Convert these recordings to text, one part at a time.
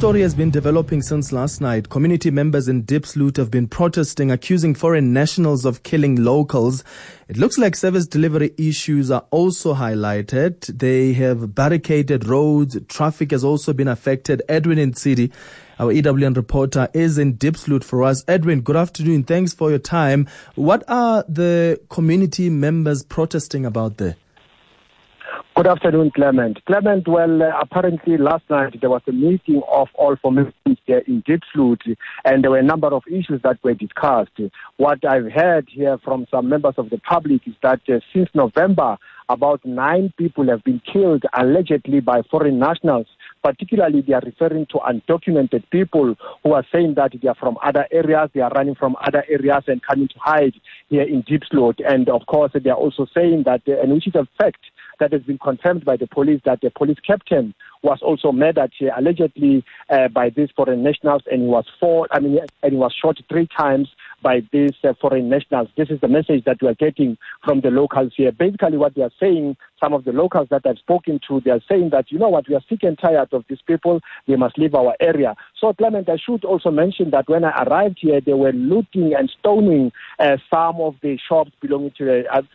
story has been developing since last night. Community members in Diepsloot have been protesting, accusing foreign nationals of killing locals. It looks like service delivery issues are also highlighted. They have barricaded roads. Traffic has also been affected. Edwin Nsidi, our EWN reporter, is in Diepsloot for us. Edwin, good afternoon. Thanks for your time. What are the community members protesting about there? Good afternoon, Clement. Apparently last night there was a meeting of all formations here in Diepsloot, and there were a number of issues that were discussed. What I've heard here from some members of the public is that since November, about 9 people have been killed allegedly by foreign nationals. Particularly, they are referring to undocumented people who are saying that they are from other areas, they are running from other areas and coming to hide here in Diepsloot. And of course, they are also saying that, and which is a fact that has been confirmed by the police, that the police captain was also murdered here allegedly by these foreign nationals, and he was shot 3 times by these foreign nationals. This is the message that we are getting from the locals here. Basically, what they are saying, some of the locals that I've spoken to, they are saying that, you know what, we are sick and tired of these people. They must leave our area. So, Clement, I should also mention that when I arrived here, they were looting and stoning some of the shops belonging to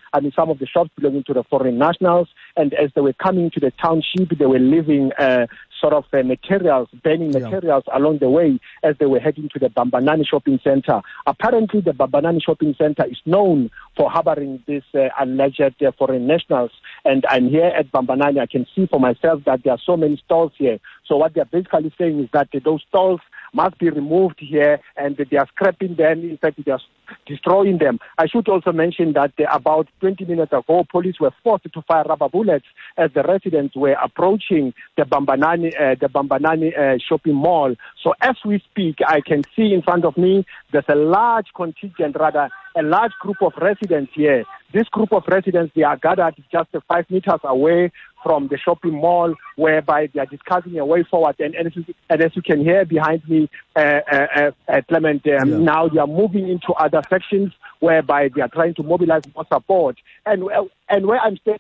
the foreign nationals. And as they were coming to the township, they were leaving burning materials along the way as they were heading to the Bambanani shopping center. Apparently, the Bambanani shopping center is known for harboring these alleged foreign nationals. And I'm here at Bambanani. I can see for myself that there are so many stalls here. So what they're basically saying is that those stalls must be removed here, and they are scrapping them. In fact, they are destroying them. I should also mention that about 20 minutes ago, police were forced to fire rubber bullets as the residents were approaching the Bambanani shopping mall. So as we speak, I can see in front of me, there's a large group of residents here. This group of residents, they are gathered just 5 meters away from the shopping mall, whereby they are discussing a way forward. And as you can hear behind me, Clement, now they are moving into other sections whereby they are trying to mobilize more support. And where I'm staying,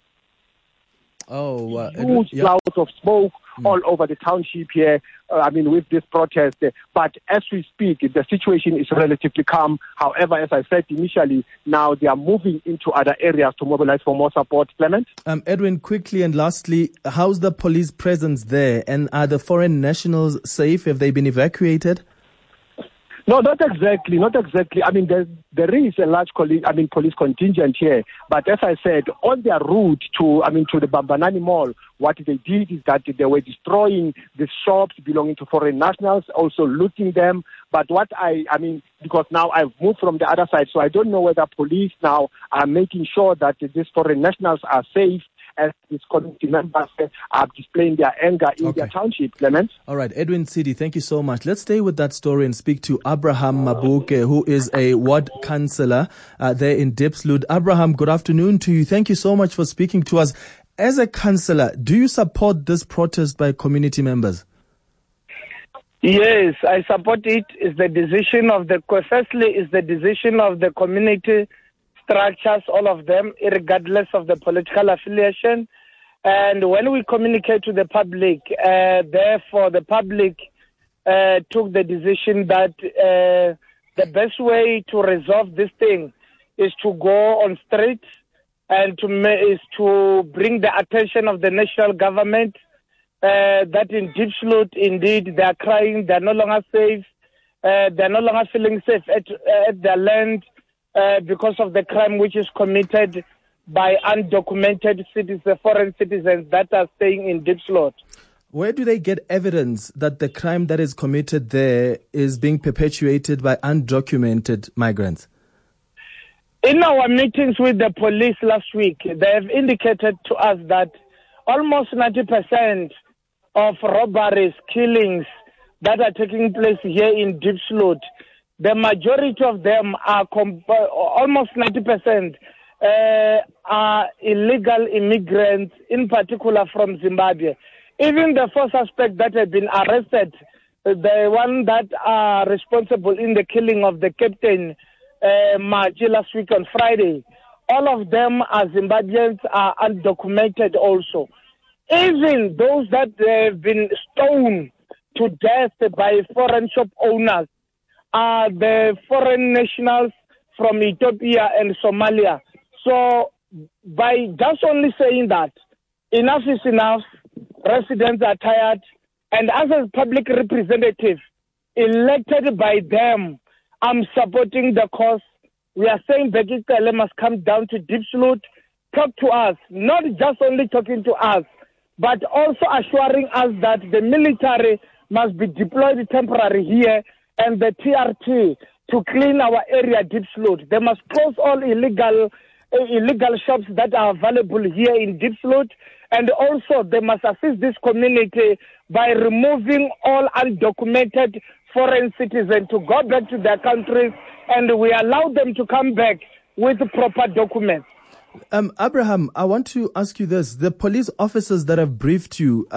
huge clouds of smoke all over the township here, with this protest. But as we speak, the situation is relatively calm. However, as I said initially, now they are moving into other areas to mobilize for more support. Clement? Edwin, quickly and lastly, how's the police presence there? And are the foreign nationals safe? Have they been evacuated? No, not exactly. There is a large police contingent here. But as I said, on their route to the Bambanani Mall, what they did is that they were destroying the shops belonging to foreign nationals, also looting them. But because now I've moved from the other side, so I don't know whether police now are making sure that these foreign nationals are safe, as these community members are displaying their anger in their township, Clement. All right, Edwin Nsidi, thank you so much. Let's stay with that story and speak to Abraham Mabuke, who is a ward councillor there in Diepsloot. Abraham, good afternoon to you. Thank you so much for speaking to us. As a councillor, do you support this protest by community members? Yes, I support it. It's the decision of the community structures, all of them, regardless of the political affiliation. And when we communicate to the public, therefore the public took the decision that the best way to resolve this thing is to go on streets and to bring the attention of the national government that in Diepsloot, indeed, they are crying, they are no longer safe, they are no longer feeling safe at their land, because of the crime which is committed by undocumented citizens, foreign citizens that are staying in Diepsloot. Where do they get evidence that the crime that is committed there is being perpetuated by undocumented migrants? In our meetings with the police last week, they have indicated to us that almost 90% of robberies, killings that are taking place here in Diepsloot, the majority of them are almost 90% are illegal immigrants, in particular from Zimbabwe. Even the 4 suspects that have been arrested, the one that are responsible in the killing of the captain Maji last week on Friday, all of them are Zimbabweans, are undocumented also. Even those that have been stoned to death by foreign shop owners are the foreign nationals from Ethiopia and Somalia. So by just only saying that, enough is enough, residents are tired, and as a public representative elected by them, I'm supporting the cause. We are saying Bheki Cele must come down to Diepsloot, talk to us, not just only talking to us, but also assuring us that the military must be deployed temporarily here and the TRT to clean our area Diepsloot. They must close all illegal shops that are available here in Diepsloot, and also they must assist this community by removing all undocumented foreign citizens to go back to their countries, and we allow them to come back with proper documents. Abraham, I want to ask you this. The police officers that have briefed you,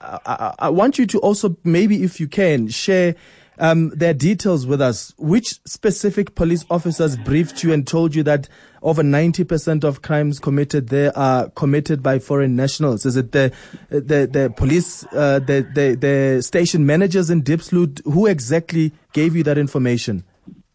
I want you to also, maybe if you can, share their details with us. Which specific police officers briefed you and told you that over 90% of crimes committed there are committed by foreign nationals? Is it the police, the station managers in Diepsloot? Who exactly gave you that information?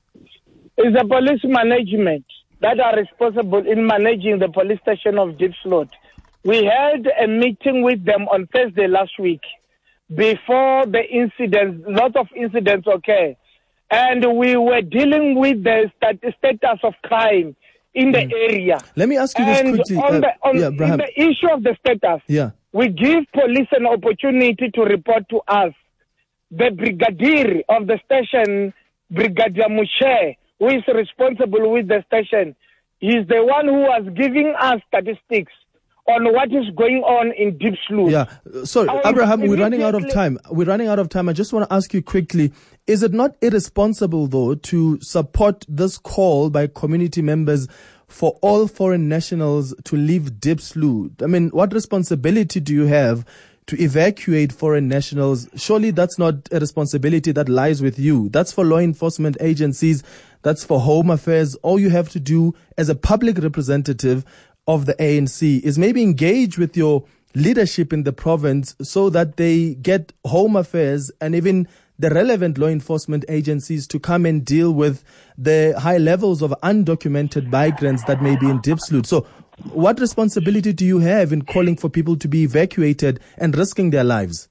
It's the police management that are responsible in managing the police station of Diepsloot. We had a meeting with them on Thursday last week before the incidents, lot of incidents occurred. And we were dealing with the status of crime in the area. Let me ask you this quickly. On the issue of the status, we give police an opportunity to report to us. The brigadier of the station, Brigadier Mushe, who is responsible with the station, he's the one who was giving us statistics on what is going on in Diepsloot. Yeah. Sorry, Abraham, we're running out of time. I just want to ask you quickly, is it not irresponsible, though, to support this call by community members for all foreign nationals to leave Diepsloot? I mean, what responsibility do you have to evacuate foreign nationals? Surely that's not a responsibility that lies with you. That's for law enforcement agencies. That's for Home Affairs. All you have to do as a public representative of the ANC is maybe engage with your leadership in the province so that they get Home Affairs and even the relevant law enforcement agencies to come and deal with the high levels of undocumented migrants that may be in Diepsloot. So what responsibility do you have in calling for people to be evacuated and risking their lives?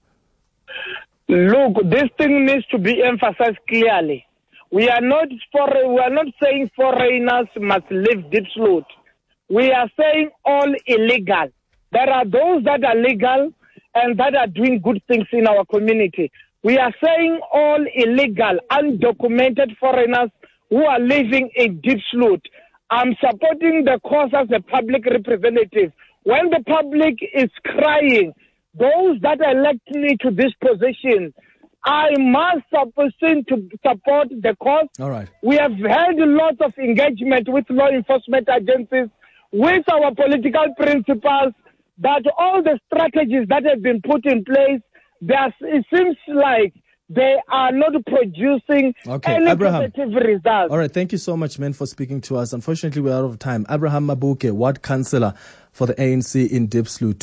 Look, this thing needs to be emphasized clearly. We are not saying foreigners must leave Diepsloot. We are saying all illegal. There are those that are legal and that are doing good things in our community. We are saying all illegal, undocumented foreigners who are living in Diepsloot. I'm supporting the cause as a public representative. When the public is crying, those that elect me to this position, I must support the cause. All right. We have had lots of engagement with law enforcement agencies, with our political principals, that all the strategies that have been put in place, it seems like they are not producing any positive results. All right, thank you so much, man, for speaking to us. Unfortunately, we're out of time. Abraham Mabuke, Ward Councillor for the ANC in Diepsloot.